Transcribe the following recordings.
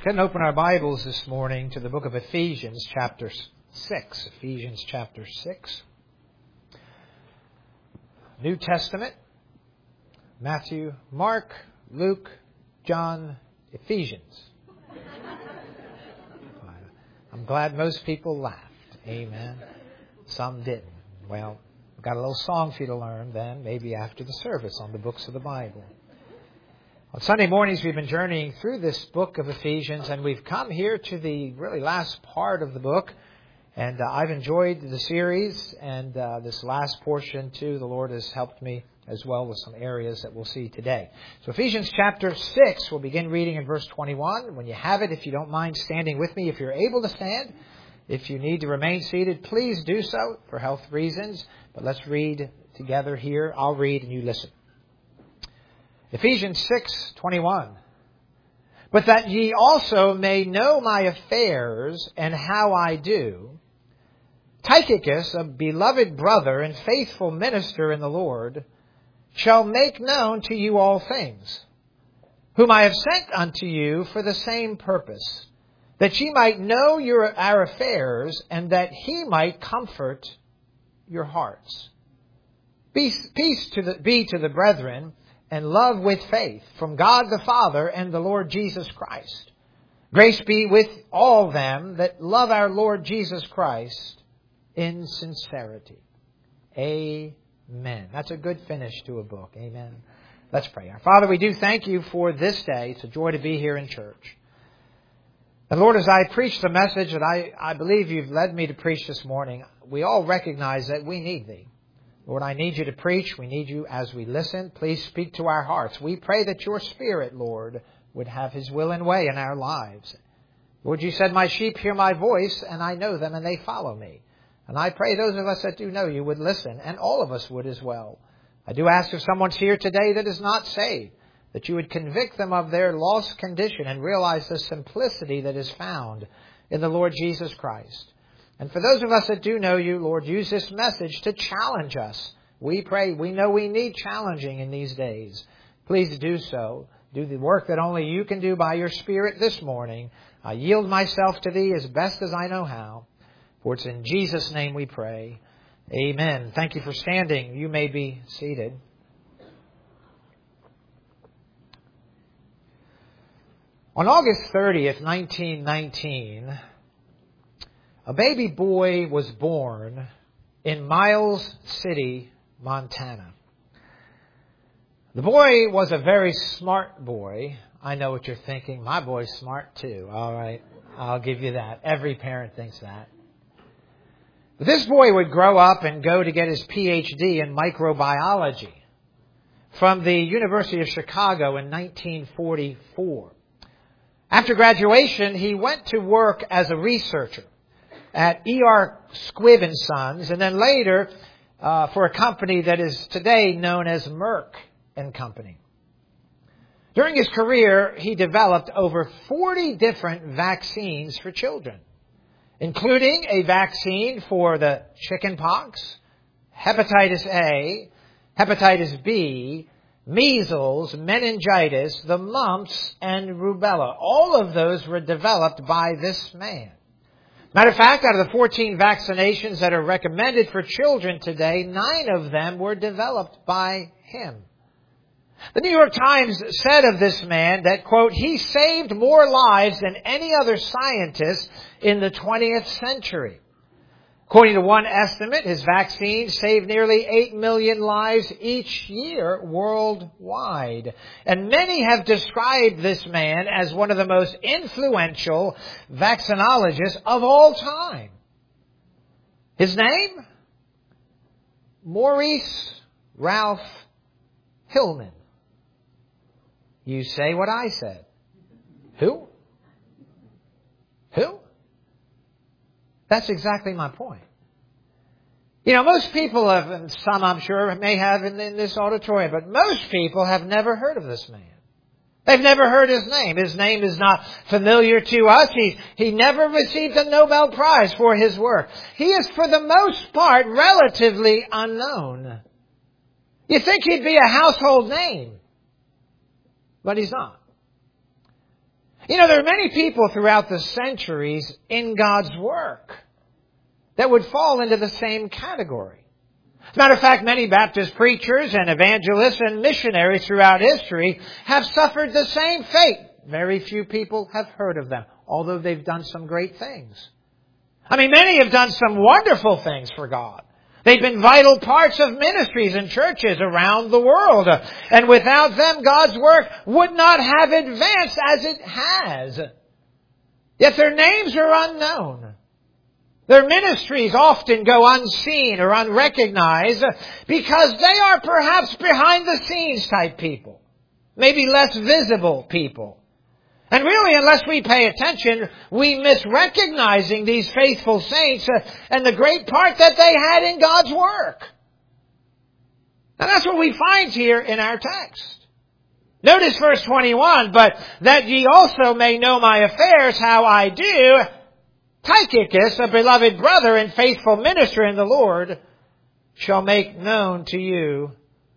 Let's go and open our Bibles this morning to the book of Ephesians, chapter 6. Ephesians, chapter 6. New Testament. Matthew, Mark, Luke, John, Ephesians. I'm glad most people laughed. Amen. Some didn't. Well, I've got a little song for you to learn then, maybe after the service on the books of the Bible. On Sunday mornings, we've been journeying through this book of Ephesians, and we've come here to the really last part of the book. And I've enjoyed the series, and this last portion, too, the Lord has helped me as well with some areas that we'll see today. So Ephesians chapter 6, we'll begin reading in verse 21. When you have it, if you don't mind standing with me, if you're able to stand. If you need to remain seated, please do so for health reasons. But let's read together here. I'll read and you listen. Ephesians 6:21. But that ye also may know my affairs and how I do, Tychicus, a beloved brother and faithful minister in the Lord, shall make known to you all things, whom I have sent unto you for the same purpose, that ye might know our affairs, and that he might comfort your hearts. Peace be to the brethren, and love with faith from God the Father and the Lord Jesus Christ. Grace be with all them that love our Lord Jesus Christ in sincerity. Amen. That's a good finish to a book. Amen. Let's pray. Our Father, we do thank you for this day. It's a joy to be here in church. And Lord, as I preach the message that I believe you've led me to preach this morning, we all recognize that we need Thee. Lord, I need you to preach. We need you as we listen. Please speak to our hearts. We pray that your Spirit, Lord, would have His will and way in our lives. Lord, you said, my sheep hear my voice, and I know them, and they follow me. And I pray those of us that do know you would listen, and all of us would as well. I do ask if someone's here today that is not saved, that you would convict them of their lost condition and realize the simplicity that is found in the Lord Jesus Christ. And for those of us that do know you, Lord, use this message to challenge us. We pray. We know we need challenging in these days. Please do so. Do the work that only you can do by your Spirit this morning. I yield myself to Thee as best as I know how. For it's in Jesus' name we pray. Amen. Thank you for standing. You may be seated. On August 30th, 1919... a baby boy was born in Miles City, Montana. The boy was a very smart boy. I know what you're thinking. My boy's smart too. All right. I'll give you that. Every parent thinks that. But this boy would grow up and go to get his PhD in microbiology from the University of Chicago in 1944. After graduation, he went to work as a researcher at E.R. Squibb & Sons, and then later for a company that is today known as Merck & Company. During his career, he developed over 40 different vaccines for children, including a vaccine for the chickenpox, hepatitis A, hepatitis B, measles, meningitis, the mumps, and rubella. All of those were developed by this man. Matter of fact, out of the 14 vaccinations that are recommended for children today, 9 of them were developed by him. The New York Times said of this man that, quote, he saved more lives than any other scientist in the 20th century. According to one estimate, his vaccines saved nearly 8 million lives each year worldwide. And many have described this man as one of the most influential vaccinologists of all time. His name? Maurice Ralph Hillman. You say what I said. Who? Who? That's exactly my point. You know, most people have, and some I'm sure may have in this auditorium, but most people have never heard of this man. They've never heard his name. His name is not familiar to us. He never received a Nobel Prize for his work. He is, for the most part, relatively unknown. You think he'd be a household name, but he's not. You know, there are many people throughout the centuries in God's work that would fall into the same category. As a matter of fact, many Baptist preachers and evangelists and missionaries throughout history have suffered the same fate. Very few people have heard of them, although they've done some great things. I mean, many have done some wonderful things for God. They've been vital parts of ministries and churches around the world. And without them, God's work would not have advanced as it has. Yet their names are unknown. Their ministries often go unseen or unrecognized because they are perhaps behind the scenes type people. Maybe less visible people. And really, unless we pay attention, we miss recognizing these faithful saints and the great part that they had in God's work. And that's what we find here in our text. Notice verse 21, but that ye also may know my affairs, how I do, Tychicus, a beloved brother and faithful minister in the Lord, shall make known to you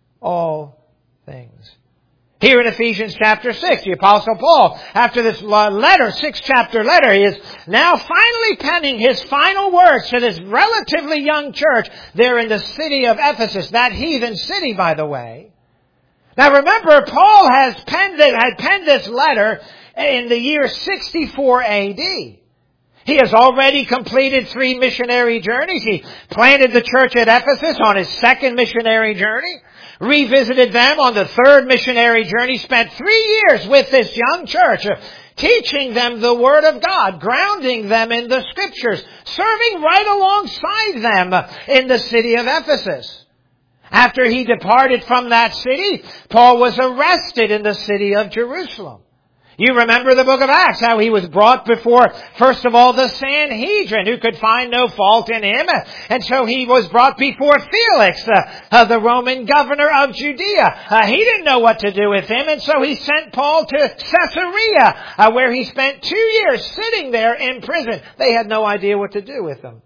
all things. Here in Ephesians chapter 6, the Apostle Paul, after this letter, 6-chapter letter, he is now finally penning his final words to this relatively young church there in the city of Ephesus, that heathen city, by the way. Now remember, Paul had penned this letter in the year 64 A.D. He has already completed 3 missionary journeys. He planted the church at Ephesus on his 2nd missionary journey, revisited them on the 3rd missionary journey, spent 3 years with this young church, teaching them the Word of God, grounding them in the Scriptures, serving right alongside them in the city of Ephesus. After he departed from that city, Paul was arrested in the city of Jerusalem. You remember the book of Acts, how he was brought before, first of all, the Sanhedrin, who could find no fault in him. And so he was brought before Felix, the Roman governor of Judea. He didn't know what to do with him, and so he sent Paul to Caesarea, where he spent 2 years sitting there in prison. They had no idea what to do with him.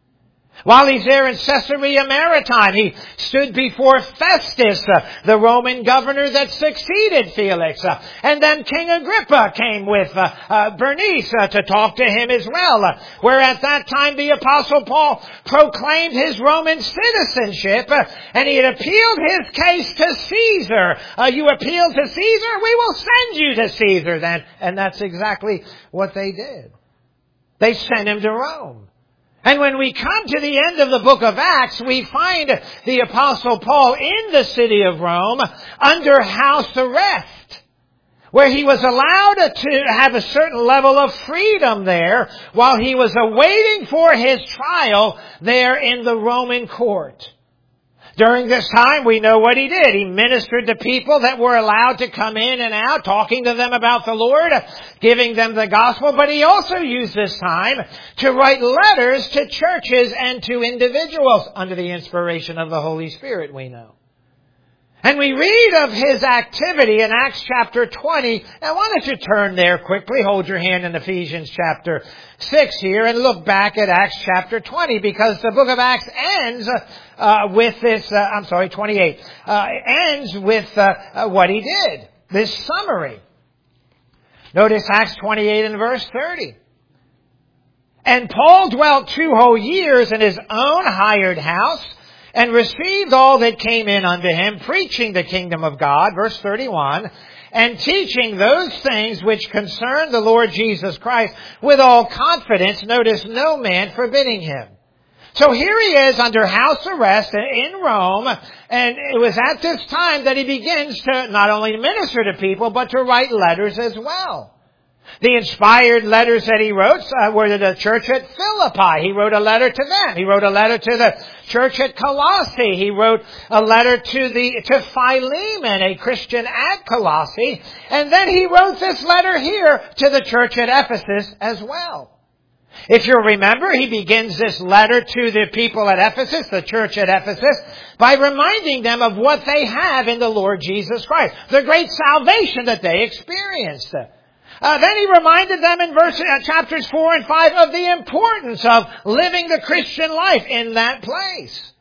While he's there in Caesarea Maritime, he stood before Festus, the Roman governor that succeeded Felix. And then King Agrippa came with Bernice to talk to him as well. Where at that time the Apostle Paul proclaimed his Roman citizenship, and he had appealed his case to Caesar. You appeal to Caesar? We will send you to Caesar then. And that's exactly what they did. They sent him to Rome. And when we come to the end of the book of Acts, we find the Apostle Paul in the city of Rome under house arrest, where he was allowed to have a certain level of freedom there while he was awaiting for his trial there in the Roman court. During this time, we know what he did. He ministered to people that were allowed to come in and out, talking to them about the Lord, giving them the gospel. But he also used this time to write letters to churches and to individuals under the inspiration of the Holy Spirit, we know. And we read of his activity in Acts chapter 20. Now, why don't you turn there quickly? Hold your hand in Ephesians chapter 6 here and look back at Acts chapter 20, because the book of Acts ends with this, 28, ends with what he did, this summary. Notice Acts 28 and verse 30. And Paul dwelt 2 whole years in his own hired house, and received all that came in unto him, preaching the kingdom of God, verse 31, and teaching those things which concern the Lord Jesus Christ with all confidence, notice no man forbidding him. So here he is under house arrest in Rome, and it was at this time that he begins to not only minister to people, but to write letters as well. The inspired letters that he wrote were to the church at Philippi. He wrote a letter to them. He wrote a letter to the church at Colossae. He wrote a letter to Philemon, a Christian at Colossae. And then he wrote this letter here to the church at Ephesus as well. If you'll remember, he begins this letter to the people at Ephesus, the church at Ephesus, by reminding them of what they have in the Lord Jesus Christ, the great salvation that they experienced. Then he reminded them in chapters 4 and 5 of the importance of living the Christian life in that place.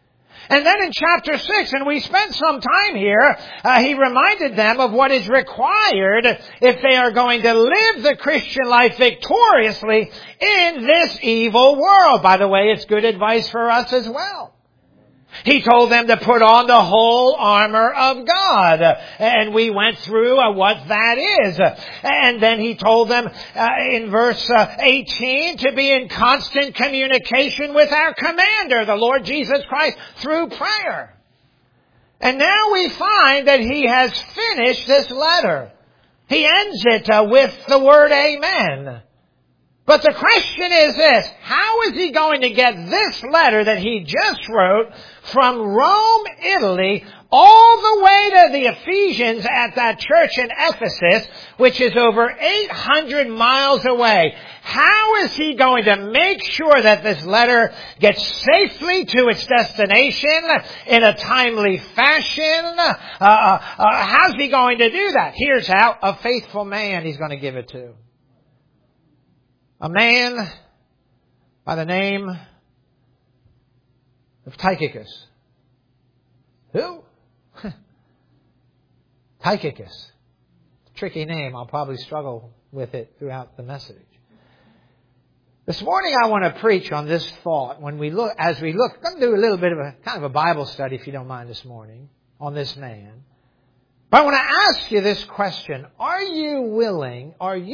And then in chapter 6, and we spent some time here, he reminded them of what is required if they are going to live the Christian life victoriously in this evil world. By the way, it's good advice for us as well. He told them to put on the whole armor of God. And we went through what that is. And then he told them in verse 18 to be in constant communication with our commander, the Lord Jesus Christ, through prayer. And now we find that he has finished this letter. He ends it with the word amen. But the question is this: how is he going to get this letter that he just wrote from Rome, Italy, all the way to the Ephesians at that church in Ephesus, which is over 800 miles away? How is he going to make sure that this letter gets safely to its destination in a timely fashion? How's he going to do that? Here's how: a faithful man he's going to give it to. A man by the name of Tychicus. Who? Tychicus. Tricky name. I'll probably struggle with it throughout the message. This morning I want to preach on this thought I'm going to do a little bit of a kind of a Bible study, if you don't mind, this morning on this man. But I want to ask you this question: Are you willing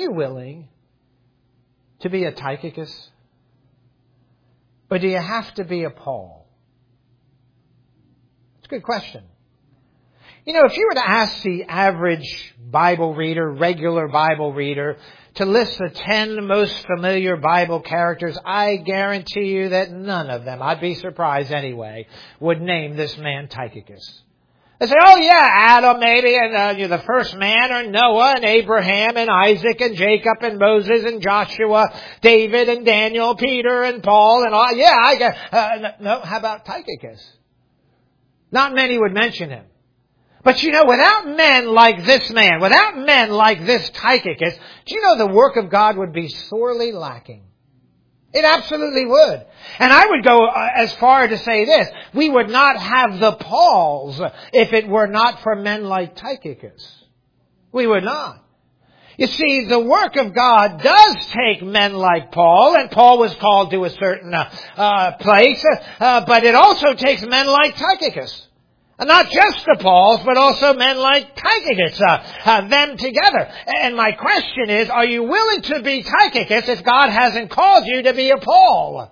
to be a Tychicus? Or do you have to be a Paul? It's a good question. If you were to ask the average Bible reader, regular Bible reader, to list the 10 most familiar Bible characters, I guarantee you that none of them, I'd be surprised anyway, would name this man Tychicus. They say, oh yeah, Adam maybe, and you're the first man, or Noah and Abraham and Isaac and Jacob and Moses and Joshua, David and Daniel, Peter and Paul and all. Yeah, I guess. No, how about Tychicus? Not many would mention him. But without men like this man, without men like this Tychicus, do you know the work of God would be sorely lacking? It absolutely would. And I would go as far to say this: we would not have the Pauls if it were not for men like Tychicus. We would not. You see, the work of God does take men like Paul, and Paul was called to a certain place, but it also takes men like Tychicus. And not just the Pauls, but also men like Tychicus, them together. And my question is, are you willing to be Tychicus if God hasn't called you to be a Paul?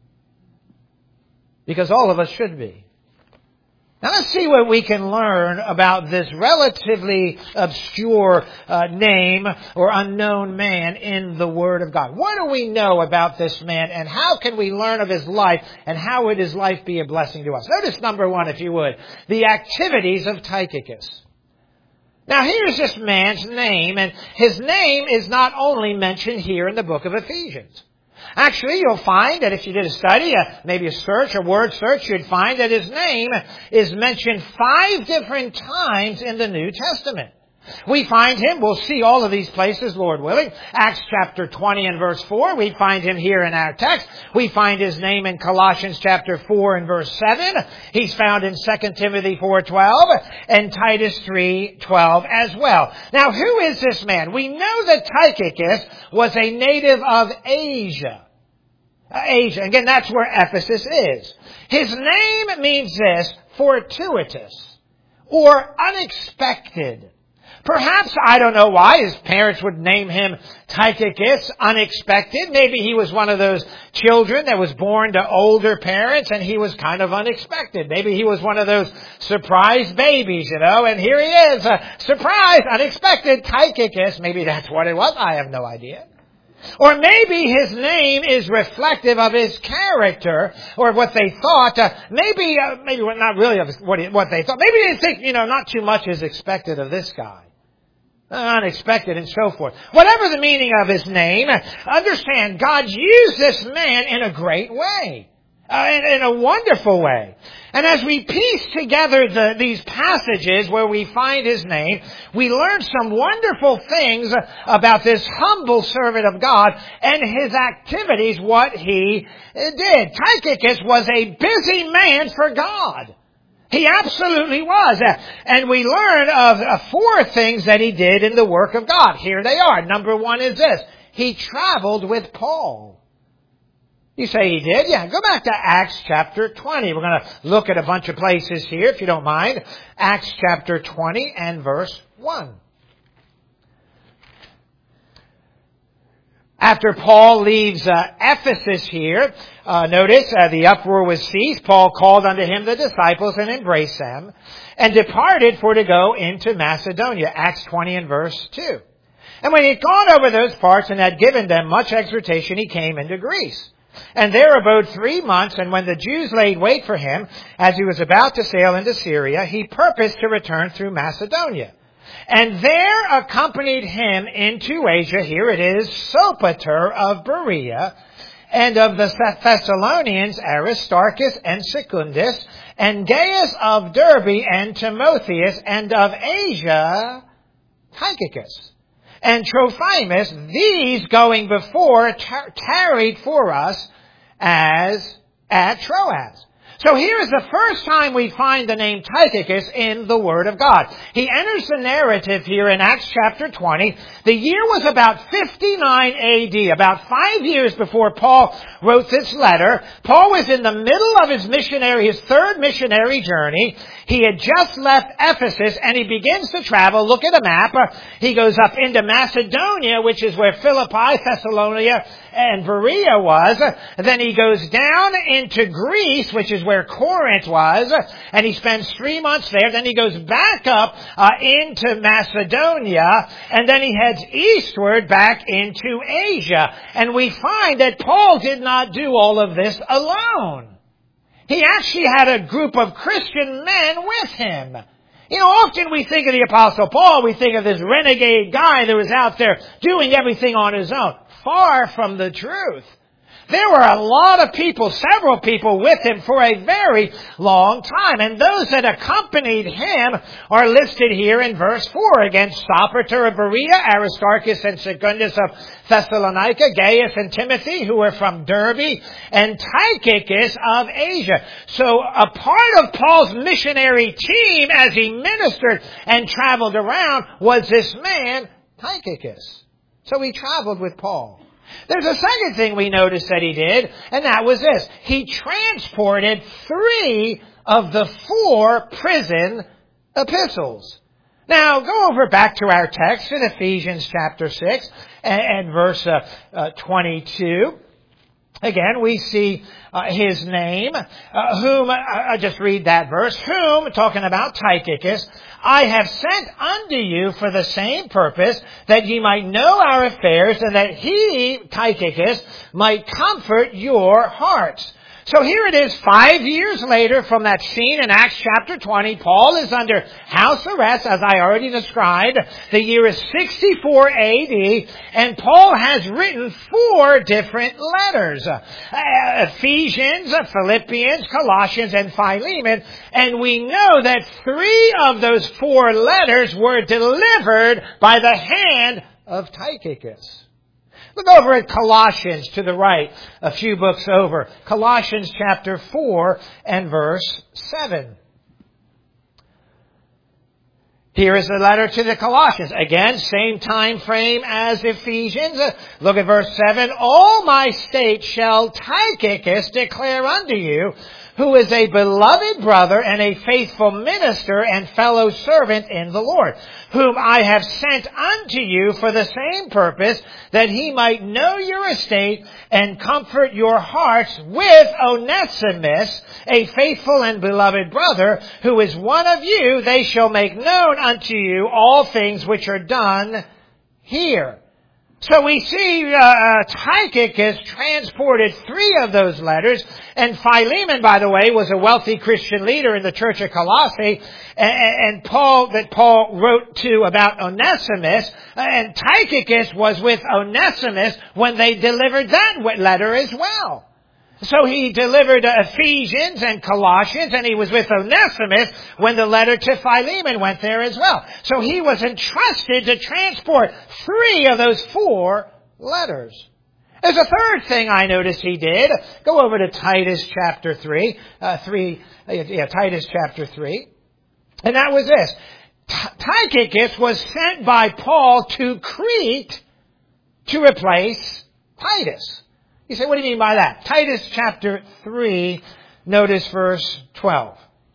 Because all of us should be. Now let's see what we can learn about this relatively obscure name or unknown man in the Word of God. What do we know about this man, and how can we learn of his life, and how would his life be a blessing to us? Notice number 1, if you would, the activities of Tychicus. Now here's this man's name, and his name is not only mentioned here in the book of Ephesians. Actually, you'll find that if you did a study, maybe a word search, you'd find that his name is mentioned 5 different times in the New Testament. We find him, we'll see all of these places, Lord willing. Acts chapter 20 and verse 4, we find him here in our text. We find his name in Colossians chapter 4 and verse 7. He's found in 2 Timothy 4:12 and Titus 3:12 as well. Now, who is this man? We know that Tychicus was a native of Asia. Again, that's where Ephesus is. His name means this: fortuitous or unexpected. Perhaps, I don't know why, his parents would name him Tychicus, unexpected. Maybe he was one of those children that was born to older parents and he was kind of unexpected. Maybe he was one of those surprise babies, and here he is, surprise, unexpected, Tychicus. Maybe that's what it was. I have no idea. Or maybe his name is reflective of his character, or what they thought. Maybe not really of what they thought. Maybe they think, not too much is expected of this guy. Unexpected and so forth. Whatever the meaning of his name, understand God used this man in a great way. in a wonderful way. And as we piece together these passages where we find his name, we learn some wonderful things about this humble servant of God and his activities, what he did. Tychicus was a busy man for God. He absolutely was. And we learn of 4 things that he did in the work of God. Here they are. Number 1 is this. He traveled with Paul. You say he did? Yeah. Go back to Acts chapter 20. We're going to look at a bunch of places here, if you don't mind. Acts chapter 20 and verse 1. After Paul leaves Ephesus here, notice the uproar was ceased. Paul called unto him the disciples and embraced them, and departed for to go into Macedonia. Acts 20 and verse 2. And when he had gone over those parts and had given them much exhortation, he came into Greece. And there abode 3 months, and when the Jews laid wait for him, as he was about to sail into Syria, he purposed to return through Macedonia. And there accompanied him into Asia, here it is, Sopater of Berea, and of the Thessalonians, Aristarchus and Secundus, and Gaius of Derbe, and Timotheus, and of Asia, Tychicus. And Trophimus, these going before, tarried for us as at Troas. So here is the first time we find the name Tychicus in the Word of God. He enters the narrative here in Acts chapter 20. The year was about 59 AD, about 5 years before Paul wrote this letter. Paul was in the middle of his 3rd missionary journey. He had just left Ephesus and he begins to travel. Look at a map. He goes up into Macedonia, which is where Philippi, Thessalonica, and Berea was. Then he goes down into Greece, which is where Corinth was, and he spends 3 months there. Then he goes back up into Macedonia, and then he heads eastward back into Asia. And we find that Paul did not do all of this alone. He actually had a group of Christian men with him. You know, often we think of the Apostle Paul, we think of this renegade guy that was out there doing everything on his own. Far from the truth. There were a lot of people, several people with him for a very long time. And those that accompanied him are listed here in verse 4. Again, Sopater of Berea, Aristarchus and Secundus of Thessalonica, Gaius and Timothy, who were from Derbe, and Tychicus of Asia. So a part of Paul's missionary team as he ministered and traveled around was this man, Tychicus. So he traveled with Paul. There's a second thing we notice that he did, and that was this. He transported 3 of the 4 prison epistles. Now, go over back to our text in Ephesians chapter 6 and verse 22. Again, we see his name, whom, I just read that verse, whom, talking about Tychicus, I have sent unto you for the same purpose, that ye might know our affairs, and that he, Tychicus, might comfort your hearts. So here it is, 5 years later from that scene in Acts chapter 20. Paul is under house arrest, as I already described. The year is 64 AD, and Paul has written 4 different letters. Ephesians, Philippians, Colossians, and Philemon. And we know that 3 of those 4 letters were delivered by the hand of Tychicus. Look over at Colossians to the right, a few books over. Colossians chapter 4 and verse 7. Here is the letter to the Colossians. Again, same time frame as Ephesians. Look at verse 7. All my state shall Tychicus declare unto you, who is a beloved brother and a faithful minister and fellow servant in the Lord, whom I have sent unto you for the same purpose, that he might know your estate and comfort your hearts with Onesimus, a faithful and beloved brother, who is one of you. They shall make known unto you all things which are done here. So we see Tychicus transported 3 of those letters, and Philemon, by the way, was a wealthy Christian leader in the church of Colossae, and Paul wrote to about Onesimus, and Tychicus was with Onesimus when they delivered that letter as well. So he delivered Ephesians and Colossians, and he was with Onesimus when the letter to Philemon went there as well. So he was entrusted to transport 3 of those 4 letters. There's a third thing I noticed he did. Go over to Titus chapter 3. Titus chapter 3. And that was this. Tychicus was sent by Paul to Crete to replace Titus. You say, what do you mean by that? Titus chapter 3, notice verse 12.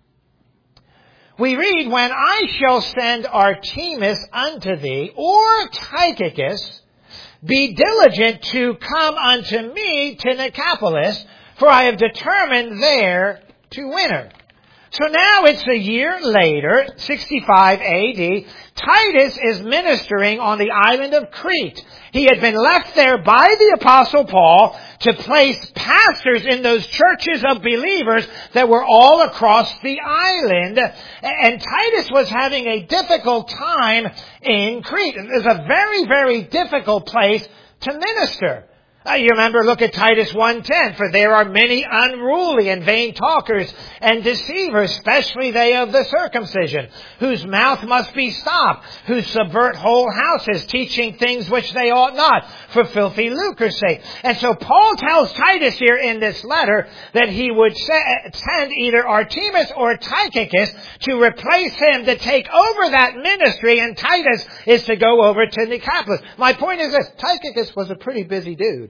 We read, when I shall send Artemas unto thee, or Tychicus, be diligent to come unto me to Nicopolis, for I have determined there to winter. So now it's a year later, 65 A.D., Titus is ministering on the island of Crete. He had been left there by the Apostle Paul to place pastors in those churches of believers that were all across the island. And Titus was having a difficult time in Crete. It was a very, very difficult place to minister. You remember, look at Titus 1:10, for there are many unruly and vain talkers and deceivers, especially they of the circumcision, whose mouth must be stopped, who subvert whole houses, teaching things which they ought not, for filthy lucre's sake. And so Paul tells Titus here in this letter that he would send either Artemas or Tychicus to replace him to take over that ministry, and Titus is to go over to Nicopolis. My point is this, Tychicus was a pretty busy dude.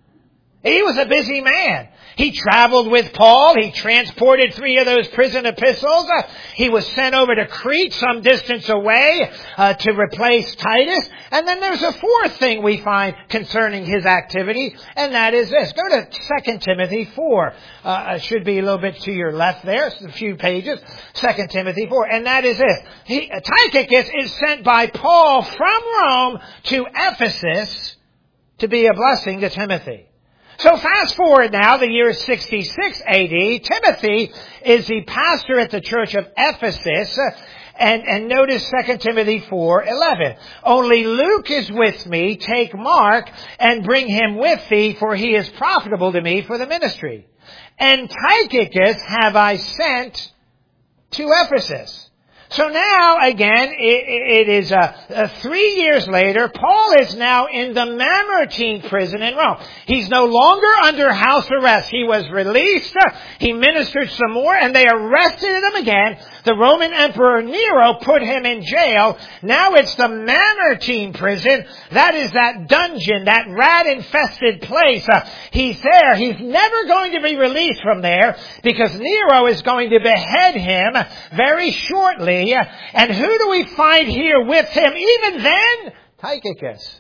He was a busy man. He traveled with Paul. He transported 3 of those prison epistles. He was sent over to Crete, some distance away, to replace Titus. And then there's a fourth thing we find concerning his activity, and that is this. Go to 2 Timothy 4. It should be a little bit to your left there. It's a few pages. 2 Timothy 4. And that is this. Tychicus is sent by Paul from Rome to Ephesus to be a blessing to Timothy. So fast forward now, the year 66 A.D., Timothy is the pastor at the church of Ephesus, and notice 2 Timothy 4:11. Only Luke is with me, take Mark, and bring him with thee, for he is profitable to me for the ministry. And Tychicus have I sent to Ephesus. So now, again, it is 3 years later, Paul is now in the Mamertine prison in Rome. He's no longer under house arrest. He was released, he ministered some more, and they arrested him again. The Roman Emperor Nero put him in jail. Now it's the Mamertine prison. That is that dungeon, that rat-infested place. He's there. He's never going to be released from there because Nero is going to behead him very shortly. And who do we find here with him? Even then, Tychicus.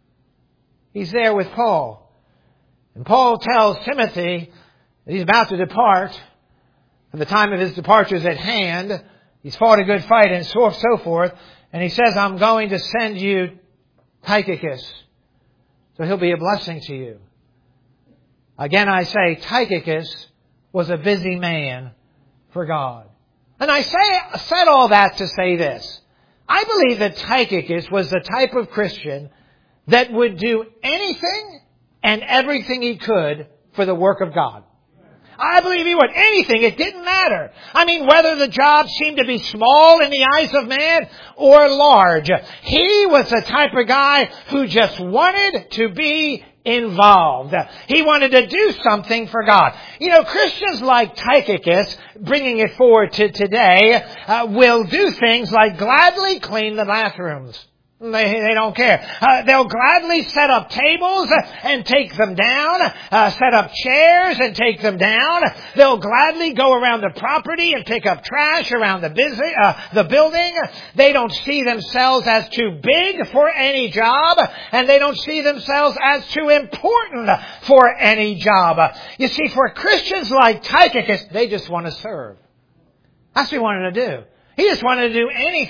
He's there with Paul. And Paul tells Timothy that he's about to depart. And the time of his departure is at hand. He's fought a good fight and so forth. And he says, I'm going to send you Tychicus. So he'll be a blessing to you. Again, I say Tychicus was a busy man for God. And I said all that to say this. I believe that Tychicus was the type of Christian that would do anything and everything he could for the work of God. I believe he would. Anything. It didn't matter. I mean, whether the job seemed to be small in the eyes of man or large. He was the type of guy who just wanted to be involved. He wanted to do something for God. You know, Christians like Tychicus, bringing it forward to today, will do things like gladly clean the bathrooms. They don't care. They'll gladly set up tables and take them down, set up chairs and take them down. They'll gladly go around the property and pick up trash around the building. They don't see themselves as too big for any job, and they don't see themselves as too important for any job. You see, for Christians like Tychicus, they just want to serve. That's what he wanted to do. He just wanted to do anything.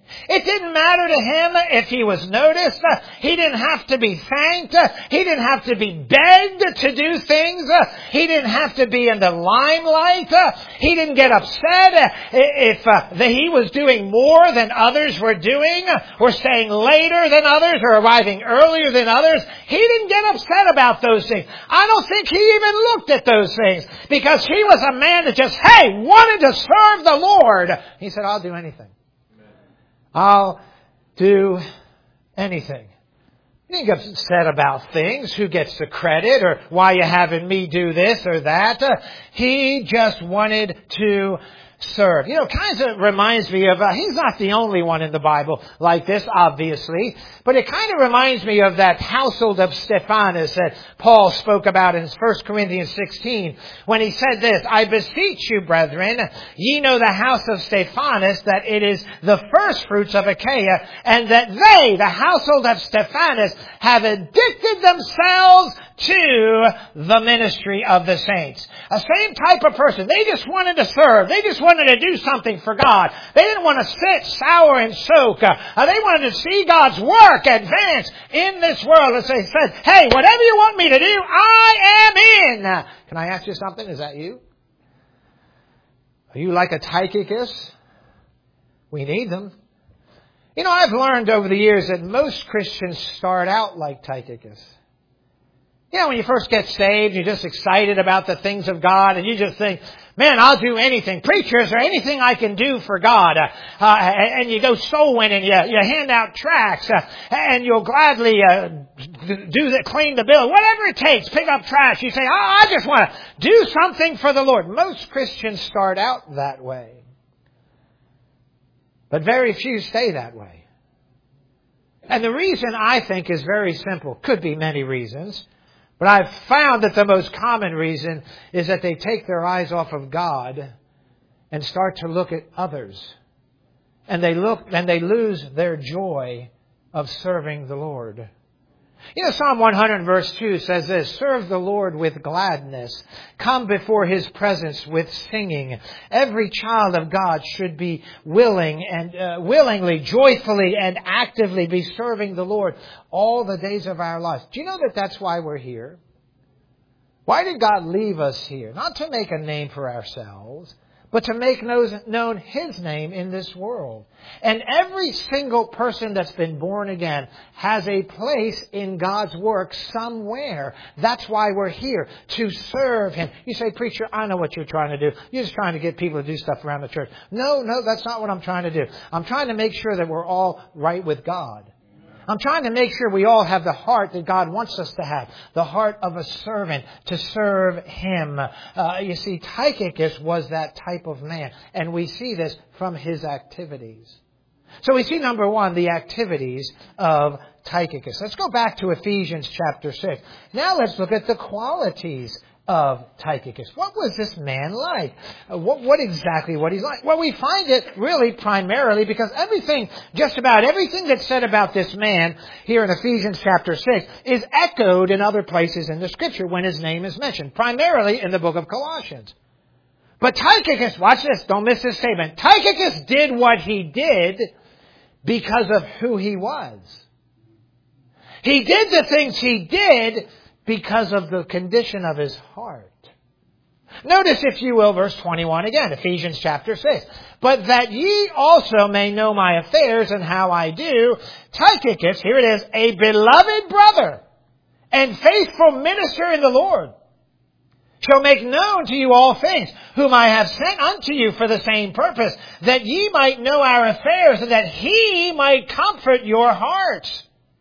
It didn't matter to him if he was noticed. He didn't have to be thanked. He didn't have to be begged to do things. He didn't have to be in the limelight. He didn't get upset if he was doing more than others were doing, or staying later than others, or arriving earlier than others. He didn't get upset about those things. I don't think he even looked at those things, because he was a man that just, wanted to serve the Lord. He said, I'll do anything. I'll do anything. He didn't get upset about things, who gets the credit, or why you having me do this or that. He just wanted to serve. Kind of reminds me of, he's not the only one in the Bible like this, obviously, but it kind of reminds me of that household of Stephanus that Paul spoke about in 1 Corinthians 16, when he said this, I beseech you, brethren, ye know the house of Stephanus, that it is the first fruits of Achaia, and that they, the household of Stephanus, have addicted themselves to the ministry of the saints. A same type of person. They just wanted to serve. They just wanted to do something for God. They didn't want to sit, sour, and soak. They wanted to see God's work advance in this world. And they said, hey, whatever you want me to do, I am in. Can I ask you something? Is that you? Are you like a Tychicus? We need them. I've learned over the years that most Christians start out like Tychicus. When you first get saved, you're just excited about the things of God, and you just think, man, I'll do anything. Preacher, is there anything I can do for God? And you go soul winning, you hand out tracts, and you'll gladly clean the bill. Whatever it takes, pick up trash. You say, I just want to do something for the Lord. Most Christians start out that way. But very few stay that way. And the reason, I think, is very simple. Could be many reasons. But I've found that the most common reason is that they take their eyes off of God and start to look at others. And they lose their joy of serving the Lord. Psalm 100 verse 2 says this, serve the Lord with gladness. Come before His presence with singing. Every child of God should be willingly, joyfully, and actively be serving the Lord all the days of our lives. Do you know that that's why we're here? Why did God leave us here? Not to make a name for ourselves, but to make known His name in this world. And every single person that's been born again has a place in God's work somewhere. That's why we're here, to serve Him. You say, preacher, I know what you're trying to do. You're just trying to get people to do stuff around the church. No, that's not what I'm trying to do. I'm trying to make sure that we're all right with God. I'm trying to make sure we all have the heart that God wants us to have. The heart of a servant, to serve Him. You see, Tychicus was that type of man. And we see this from his activities. So we see, number one, the activities of Tychicus. Let's go back to Ephesians chapter 6. Now let's look at the qualities of Tychicus. What was this man like? What exactly what he's like? Well, we find it really primarily because just about everything that's said about this man here in Ephesians chapter 6 is echoed in other places in the Scripture when his name is mentioned, primarily in the book of Colossians. But Tychicus, watch this, don't miss this statement. Tychicus did what he did because of who he was. He did the things he did because of the condition of his heart. Notice, if you will, verse 21 again, Ephesians chapter 6. But that ye also may know my affairs and how I do, Tychicus, here it is, a beloved brother and faithful minister in the Lord, shall make known to you all things, whom I have sent unto you for the same purpose, that ye might know our affairs, and that he might comfort your hearts.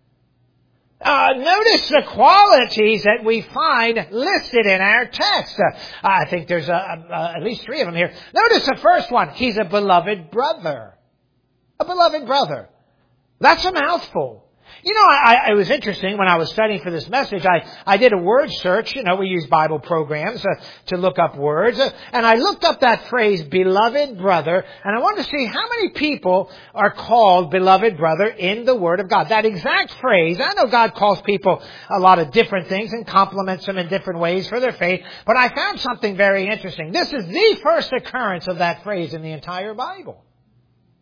Notice the qualities that we find listed in our text. I think there's at least 3 of them here. Notice the first one. He's a beloved brother. A beloved brother. That's a mouthful. It was interesting when I was studying for this message. I did a word search. We use Bible programs to look up words. And I looked up that phrase, beloved brother. And I wanted to see how many people are called beloved brother in the Word of God. That exact phrase. I know God calls people a lot of different things and compliments them in different ways for their faith. But I found something very interesting. This is the first occurrence of that phrase in the entire Bible.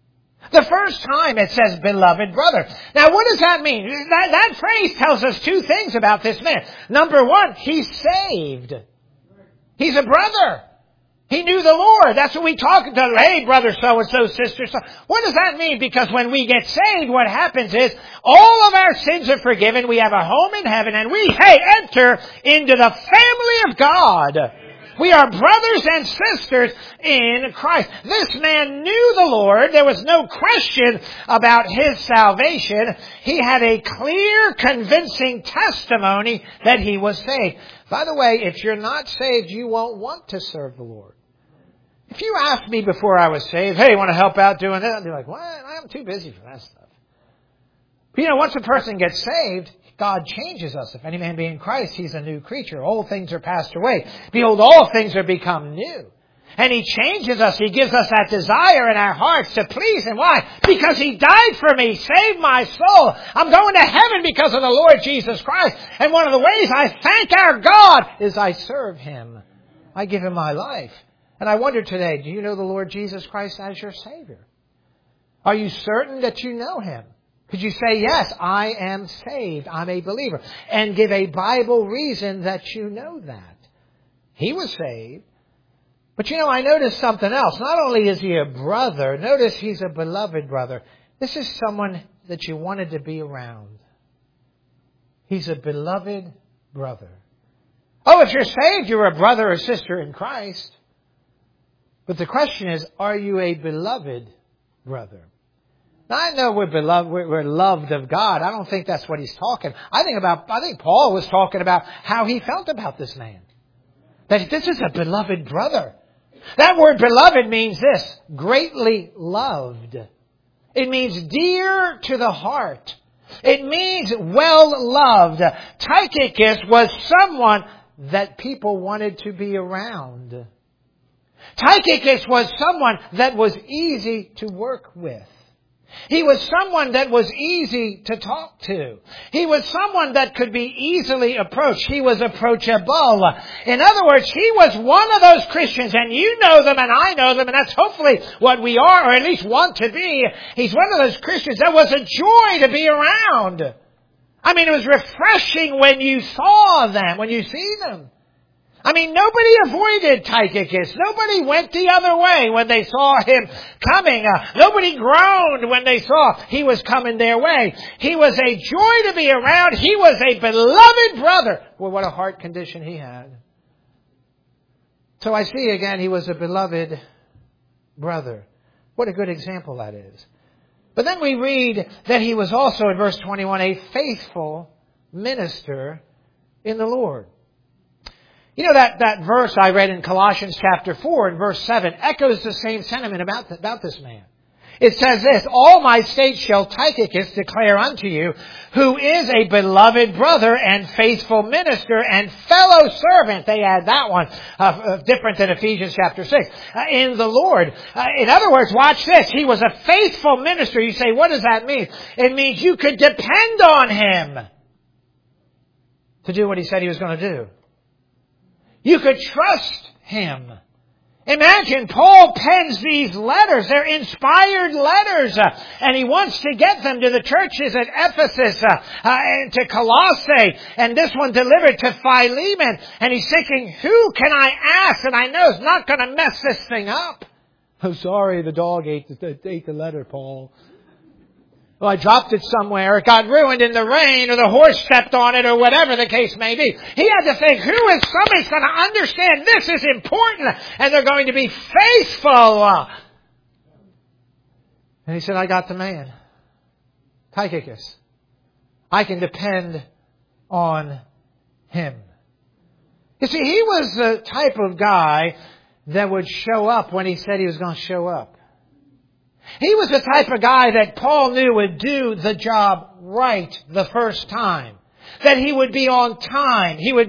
The first time it says beloved brother. Now what does that mean? That phrase tells us two things about this man. Number one, he's saved. He's a brother. He knew the Lord. That's what we talk about. Hey, brother so-and-so, sister so. What does that mean? Because when we get saved, what happens is all of our sins are forgiven. We have a home in heaven and we, enter into the family of God. We are brothers and sisters in Christ. This man knew the Lord. There was no question about his salvation. He had a clear, convincing testimony that he was saved. By the way, if you're not saved, you won't want to serve the Lord. If you asked me before I was saved, hey, you want to help out doing that? I'd be like, what? I'm too busy for that stuff. But once a person gets saved, God changes us. If any man be in Christ, he's a new creature. Old things are passed away. Behold, all things are become new. And he changes us. He gives us that desire in our hearts to please him. Why? Because he died for me, saved my soul. I'm going to heaven because of the Lord Jesus Christ. And one of the ways I thank our God is I serve him. I give him my life. And I wonder today, do you know the Lord Jesus Christ as your Savior? Are you certain that you know him? Could you say, yes, I am saved, I'm a believer, and give a Bible reason that you know that? He was saved. But I noticed something else. Not only is he a brother, notice he's a beloved brother. This is someone that you wanted to be around. He's a beloved brother. Oh, if you're saved, you're a brother or sister in Christ. But the question is, are you a beloved brother? Now, I know we're beloved, we're loved of God. I don't think that's what he's talking. I think Paul was talking about how he felt about this man. That this is a beloved brother. That word beloved means this, greatly loved. It means dear to the heart. It means well loved. Tychicus was someone that people wanted to be around. Tychicus was someone that was easy to work with. He was someone that was easy to talk to. He was someone that could be easily approached. He was approachable. In other words, he was one of those Christians, and you know them and I know them, and that's hopefully what we are, or at least want to be. He's one of those Christians that was a joy to be around. It was refreshing when you saw them, when you see them. Nobody avoided Tychicus. Nobody went the other way when they saw him coming. Nobody groaned when they saw he was coming their way. He was a joy to be around. He was a beloved brother. Well, what a heart condition he had. So I see again, he was a beloved brother. What a good example that is. But then we read that he was also, in verse 21, a faithful minister in the Lord. That verse I read in Colossians chapter 4 and verse 7 echoes the same sentiment about this man. It says this, all my states shall Tychicus declare unto you, who is a beloved brother and faithful minister and fellow servant. They add that one, different than Ephesians chapter 6, in the Lord. In other words, watch this. He was a faithful minister. You say, what does that mean? It means you could depend on him to do what he said he was going to do. You could trust him. Imagine Paul pens these letters. They're inspired letters. And he wants to get them to the churches at Ephesus and to Colossae. And this one delivered to Philemon. And he's thinking, who can I ask? And I know it's not going to mess this thing up. Oh, sorry, the dog ate the letter, Paul. Well, I dropped it somewhere. It got ruined in the rain, or the horse stepped on it, or whatever the case may be. He had to think, somebody's going to understand this is important, and they're going to be faithful. And he said, I got the man. Tychicus. I can depend on him. You see, he was the type of guy that would show up when he said he was going to show up. He was the type of guy that Paul knew would do the job right the first time. That he would be on time. He would be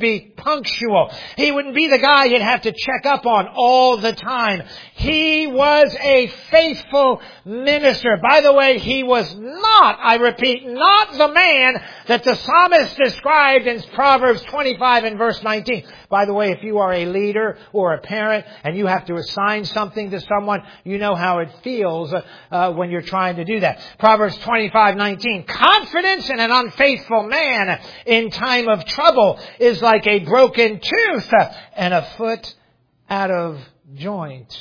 punctual. He wouldn't be the guy you'd have to check up on all the time. He was a faithful minister. By the way, he was not, I repeat, not the man that the psalmist described in Proverbs 25 and verse 19. By the way, if you are a leader or a parent and you have to assign something to someone, you know how it feels when you're trying to do that. Proverbs 25:19. Confidence in an unfaithful man in time of trouble is like a broken tooth and a foot out of joint.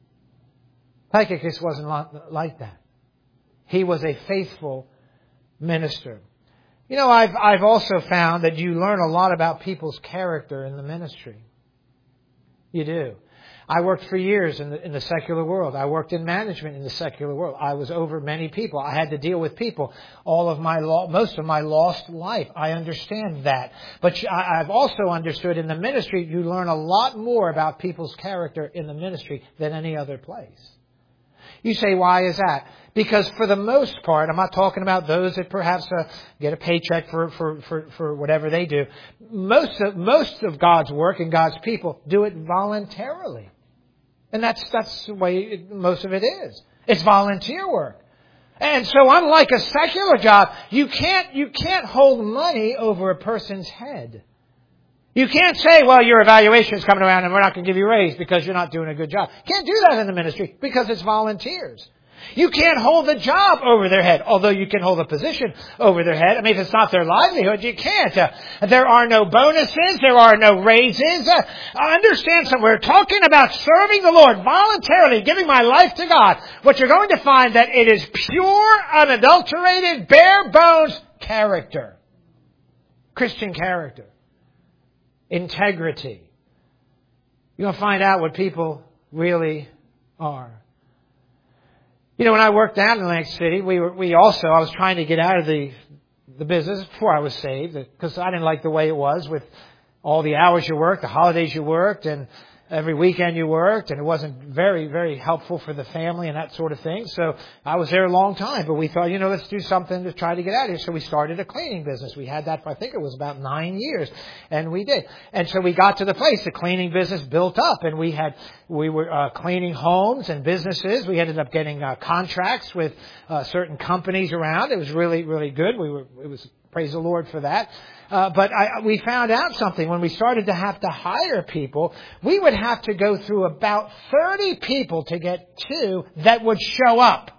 Tychicus wasn't like that. He was a faithful minister. You know, I've also found that you learn a lot about people's character in the ministry. You do. I worked for years in the secular world. I worked in management in the secular world. I was over many people. I had to deal with people most of my lost life. I understand that. But I've also understood in the ministry, you learn a lot more about people's character in the ministry than any other place. You say, why is that? Because for the most part, I'm not talking about those that perhaps get a paycheck for whatever they do. Most of God's work and God's people do it voluntarily. And that's the way most of it is. It's volunteer work. And so unlike a secular job, you can't hold money over a person's head. You can't say, well, your evaluation is coming around and we're not going to give you a raise because you're not doing a good job. You can't do that in the ministry because it's volunteers. You can't hold the job over their head, although you can hold a position over their head. I mean, if it's not their livelihood, you can't. There are no bonuses. There are no raises. Understand something. We're talking about serving the Lord voluntarily, giving my life to God. What you're going to find that it is pure, unadulterated, bare bones character. Christian character. Integrity. You're going to find out what people really are. You know, when I worked down in Atlantic City, I was trying to get out of the business before I was saved, because I didn't like the way it was with all the hours you worked, the holidays you worked, and every weekend you worked, and it wasn't very, very helpful for the family and that sort of thing. So I was there a long time, but we thought, let's do something to try to get out of here. So we started a cleaning business. We had that for, I think it was about 9 years, and we did. And so we got to the place, the cleaning business built up, and we were cleaning homes and businesses. We ended up getting contracts with certain companies around. It was really, really good. Praise the Lord for that. But we found out something. When we started to have to hire people, we would have to go through about 30 people to get 2 that would show up.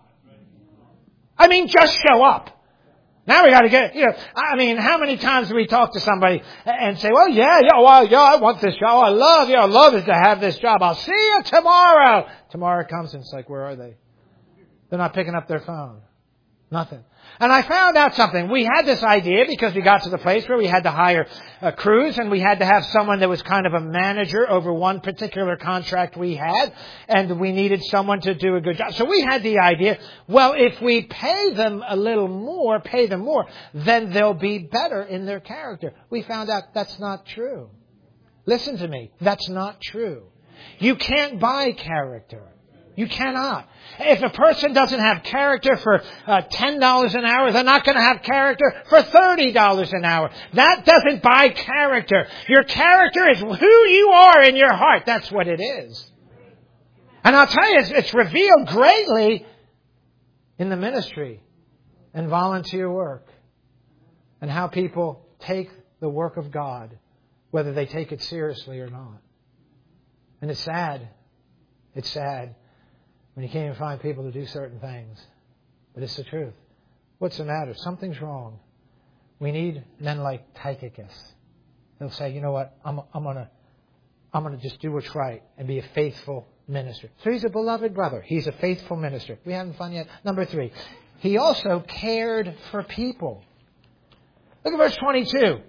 I mean, just show up. Now we got to get, how many times do we talk to somebody and say, well, I want this job. I love it to have this job. I'll see you tomorrow. Tomorrow comes and it's like, where are they? They're not picking up their phone. Nothing. And I found out something. We had this idea because we got to the place where we had to hire crews, and we had to have someone that was kind of a manager over one particular contract we had, and we needed someone to do a good job. So we had the idea, well, if we pay them more, then they'll be better in their character. We found out that's not true. Listen to me. That's not true. You can't buy character. You cannot. If a person doesn't have character for $10 an hour, they're not going to have character for $30 an hour. That doesn't buy character. Your character is who you are in your heart. That's what it is. And I'll tell you, it's revealed greatly in the ministry and volunteer work and how people take the work of God, whether they take it seriously or not. And it's sad. It's sad when you can't even find people to do certain things. But it's the truth. What's the matter? Something's wrong. We need men like Tychicus. They'll say, you know what, I'm gonna just do what's right and be a faithful minister. So he's a beloved brother. He's a faithful minister. We haven't found yet. Number 3. He also cared for people. Look at verse 22.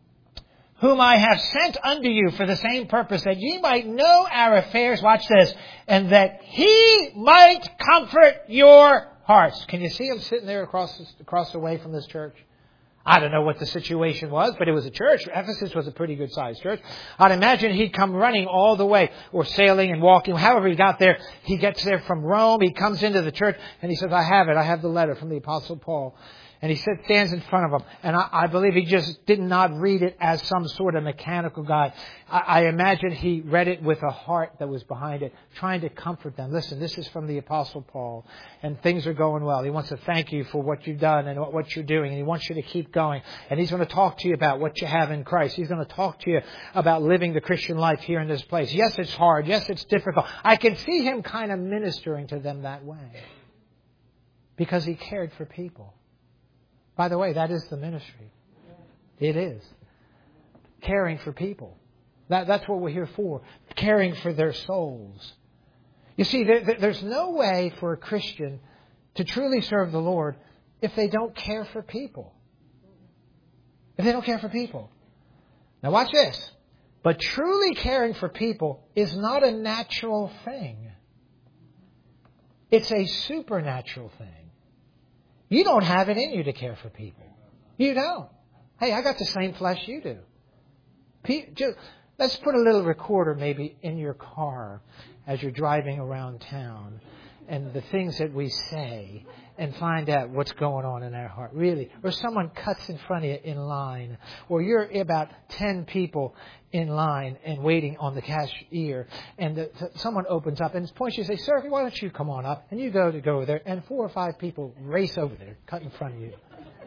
Whom I have sent unto you for the same purpose, that ye might know our affairs, watch this, and that he might comfort your hearts. Can you see him sitting there across the way from this church? I don't know what the situation was, but it was a church. Ephesus was a pretty good sized church. I'd imagine he'd come running all the way, or sailing and walking. However he got there, he gets there from Rome. He comes into the church and he says, I have the letter from the Apostle Paul. And he stands in front of them. And I believe he just did not read it as some sort of mechanical guide. I imagine he read it with a heart that was behind it, trying to comfort them. Listen, this is from the Apostle Paul, and things are going well. He wants to thank you for what you've done and what you're doing, and he wants you to keep going. And he's going to talk to you about what you have in Christ. He's going to talk to you about living the Christian life here in this place. Yes, it's hard. Yes, it's difficult. I can see him kind of ministering to them that way because he cared for people. By the way, that is the ministry. It is. Caring for people. That's what we're here for. Caring for their souls. You see, there's no way for a Christian to truly serve the Lord if they don't care for people. If they don't care for people. Now watch this. But truly caring for people is not a natural thing. It's a supernatural thing. You don't have it in you to care for people. You don't. Hey, I got the same flesh you do. Let's put a little recorder maybe in your car as you're driving around town and the things that we say and find out what's going on in our heart. Really. Or someone cuts in front of you in line. Or you're about 10 people in line and waiting on the cashier. And someone opens up and points to you and says, "Sir, why don't you come on up?" And you go there. And 4 or 5 people race over there, cut in front of you.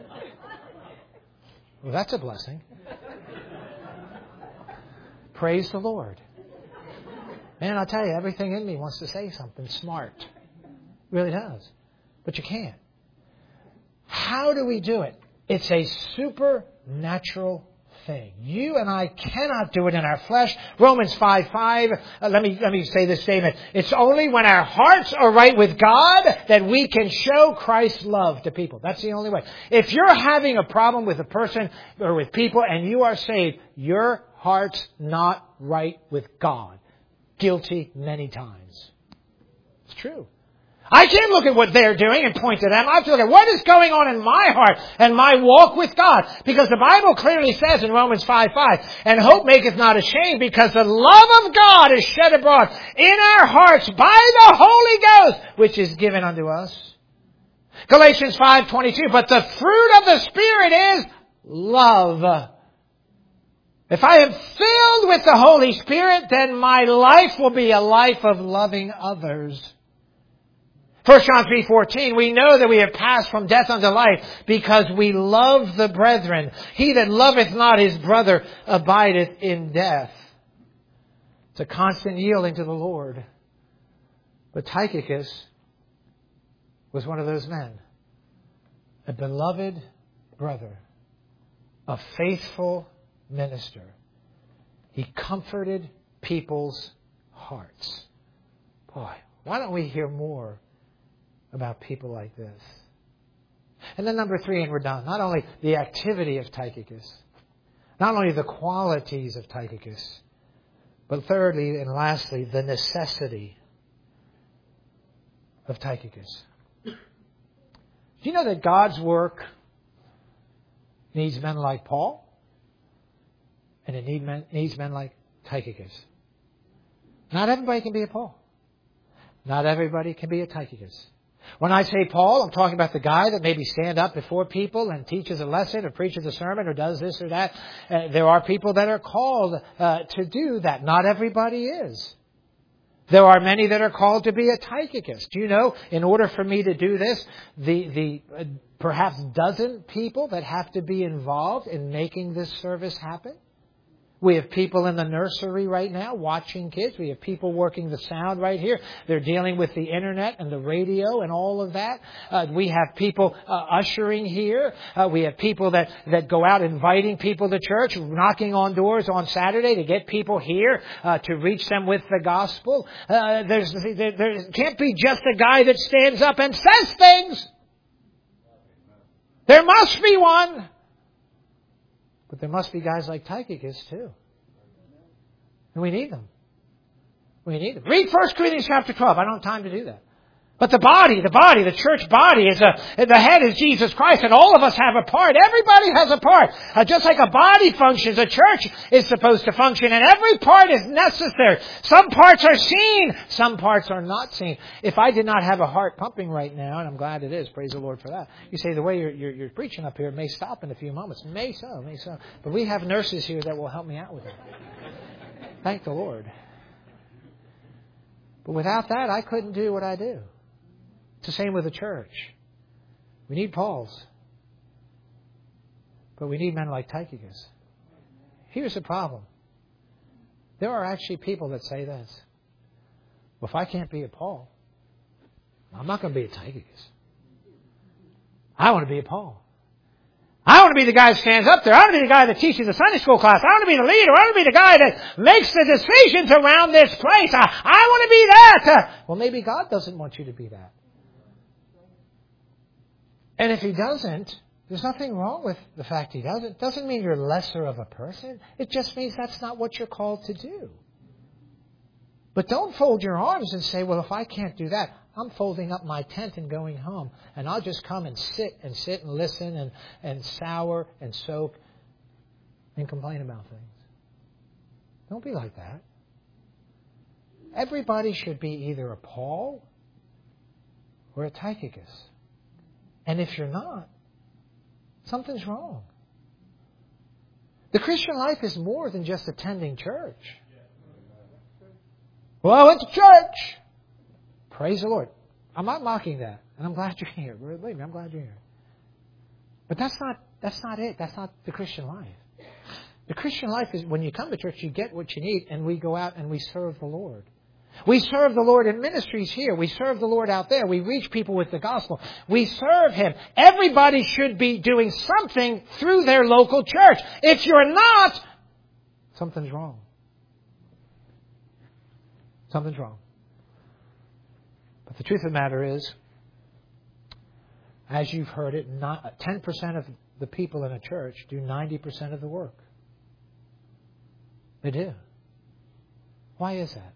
Well, that's a blessing. Praise the Lord. Man, I'll tell you, everything in me wants to say something smart. It really does. But you can't. How do we do it? It's a supernatural thing. You and I cannot do it in our flesh. Romans 5:5. Let me say this statement. It's only when our hearts are right with God that we can show Christ's love to people. That's the only way. If you're having a problem with a person or with people and you are saved, your heart's not right with God. Guilty many times. It's true. I can't look at what they're doing and point to them. I have to look at what is going on in my heart and my walk with God. Because the Bible clearly says in Romans 5:5, "And hope maketh not ashamed, because the love of God is shed abroad in our hearts by the Holy Ghost, which is given unto us." Galatians 5:22, "But the fruit of the Spirit is love." If I am filled with the Holy Spirit, then my life will be a life of loving others. 1 John 3:14, "We know that we have passed from death unto life because we love the brethren. He that loveth not his brother abideth in death." It's a constant yielding to the Lord. But Tychicus was one of those men. A beloved brother. A faithful minister. He comforted people's hearts. Boy, why don't we hear more about people like this? And then number 3, and we're done. Not only the activity of Tychicus, not only the qualities of Tychicus, but thirdly and lastly, the necessity of Tychicus. Do you know that God's work needs men like Paul? And it needs men like Tychicus. Not everybody can be a Paul. Not everybody can be a Tychicus. When I say Paul, I'm talking about the guy that maybe stand up before people and teaches a lesson or preaches a sermon or does this or that. There are people that are called to do that. Not everybody is. There are many that are called to be a Tychicus. Do you know, in order for me to do this, the perhaps dozen people that have to be involved in making this service happen? We have people in the nursery right now watching kids. We have people working the sound right here. They're dealing with the internet and the radio and all of that. We have people ushering here. We have people that go out inviting people to church, knocking on doors on Saturday to get people here to reach them with the gospel. There can't be just a guy that stands up and says things. There must be one. But there must be guys like Tychicus too. And we need them. We need them. Read 1 Corinthians chapter 12. I don't have time to do that. But the church body the head is Jesus Christ, and all of us have a part. Everybody has a part. Just like a body functions, a church is supposed to function, and every part is necessary. Some parts are seen, some parts are not seen. If I did not have a heart pumping right now, and I'm glad it is, praise the Lord for that. You say the way you're preaching up here may stop in a few moments. May so. But we have nurses here that will help me out with it. Thank the Lord. But without that, I couldn't do what I do. It's the same with the church. We need Pauls. But we need men like Tychicus. Here's the problem. There are actually people that say this. Well, if I can't be a Paul, I'm not going to be a Tychicus. I want to be a Paul. I want to be the guy that stands up there. I want to be the guy that teaches the Sunday school class. I want to be the leader. I want to be the guy that makes the decisions around this place. I want to be that. Well, maybe God doesn't want you to be that. And if He doesn't, there's nothing wrong with the fact He doesn't. It doesn't mean you're lesser of a person. It just means that's not what you're called to do. But don't fold your arms and say, well, if I can't do that, I'm folding up my tent and going home. And I'll just come and sit and listen and sour and soak and complain about things. Don't be like that. Everybody should be either a Paul or a Tychicus. And if you're not, something's wrong. The Christian life is more than just attending church. Well, I went to church. Praise the Lord. I'm not mocking that. And I'm glad you're here. Believe me, I'm glad you're here. But that's not it. That's not the Christian life. The Christian life is when you come to church, you get what you need, and we go out and we serve the Lord. We serve the Lord in ministries here. We serve the Lord out there. We reach people with the gospel. We serve Him. Everybody should be doing something through their local church. If you're not, something's wrong. Something's wrong. But the truth of the matter is, as you've heard it, 10% of the people in a church do 90% of the work. They do. Why is that?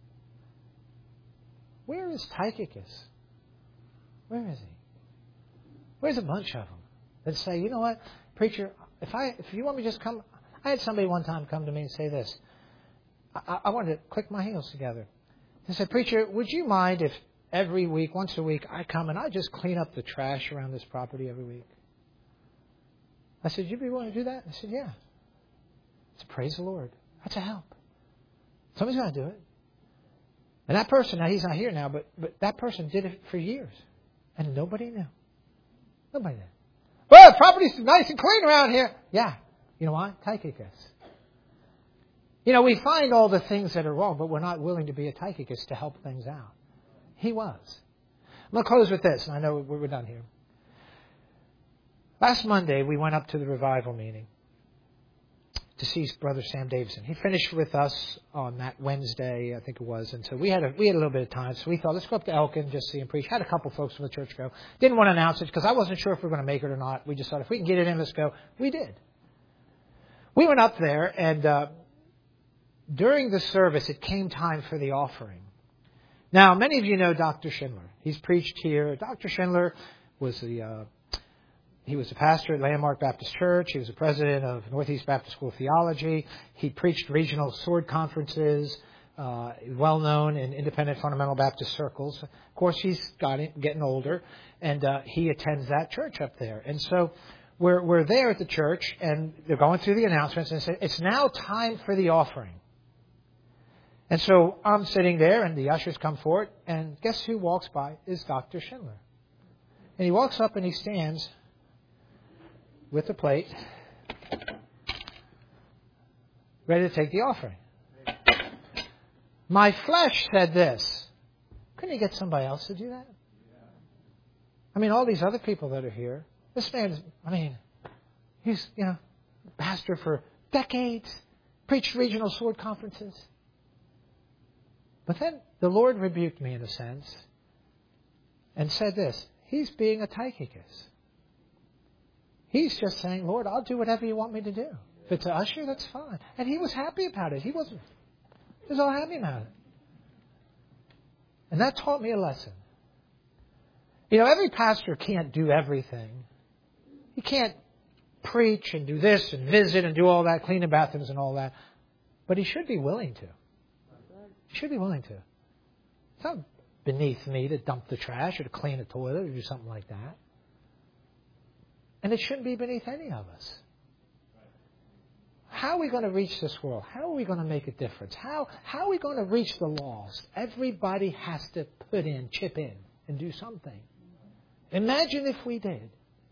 Where is Tychicus? Where is he? Where's a bunch of them that say, you know what, preacher, if you want me to just come. I had somebody one time come to me and say this. I wanted to click my heels together. They said, preacher, would you mind if every week, once a week, I come and I just clean up the trash around this property every week? I said, you'd be willing to do that? I said, yeah. I said, praise the Lord. That's a help. Somebody's got to do it. And that person, now he's not here now, but that person did it for years. And nobody knew. Nobody knew. Well, the property's nice and clean around here. Yeah. You know why? Tychicus. You know, we find all the things that are wrong, but we're not willing to be a Tychicus to help things out. He was. I'm going to close with this, and I know we're done here. Last Monday, we went up to the revival meeting to see Brother Sam Davison. He finished with us on that Wednesday, I think it was, and so we had a little bit of time. So we thought, let's go up to Elkin, just see him preach. Had a couple folks from the church go. Didn't want to announce it because I wasn't sure if we were going to make it or not. We just thought if we can get it in, let's go. We did. We went up there, and during the service, it came time for the offering. Now, many of you know Dr. Schindler. He's preached here. Dr. Schindler was he was a pastor at Landmark Baptist Church. He was the president of Northeast Baptist School of Theology. He preached regional sword conferences, well known in independent fundamental Baptist circles. Of course, he's getting older, and he attends that church up there. And so we're there at the church, and they're going through the announcements, and say, it's now time for the offering. And so I'm sitting there, and the ushers come forward, and guess who walks by is Dr. Schindler. And he walks up and he stands with the plate, ready to take the offering. My flesh said this. Couldn't he get somebody else to do that? I mean, all these other people that are here. This man, he's, pastor for decades, preached regional sword conferences. But then the Lord rebuked me in a sense and said this. He's being a Tychicus. He's just saying, Lord, I'll do whatever you want me to do. If it's an usher, that's fine. And he was happy about it. He was all happy about it. And that taught me a lesson. Every pastor can't do everything. He can't preach and do this and visit and do all that, clean the bathrooms and all that. But he should be willing to. He should be willing to. It's not beneath me to dump the trash or to clean a toilet or do something like that. And it shouldn't be beneath any of us. How are we going to reach this world? How are we going to make a difference? How are we going to reach the lost? Everybody has to chip in, and do something. Imagine if we did.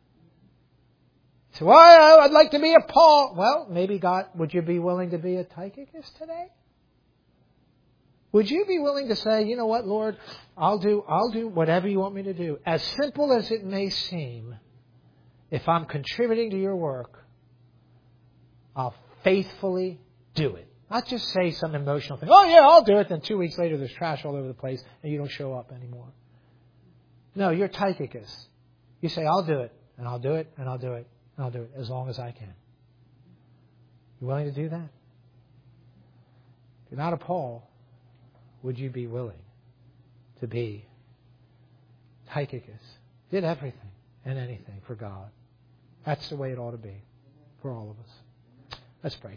So, I'd like to be a Paul. Well, maybe God, would you be willing to be a Tychicus today? Would you be willing to say, you know what, Lord, I'll do whatever you want me to do. As simple as it may seem, if I'm contributing to your work, I'll faithfully do it. Not just say some emotional thing. Oh yeah, I'll do it. Then 2 weeks later there's trash all over the place and you don't show up anymore. No, you're Tychicus. You say, I'll do it, and I'll do it, and I'll do it, and I'll do it as long as I can. You willing to do that? If you're not a Paul, would you be willing to be Tychicus? Did everything and anything for God. That's the way it ought to be for all of us. Let's pray.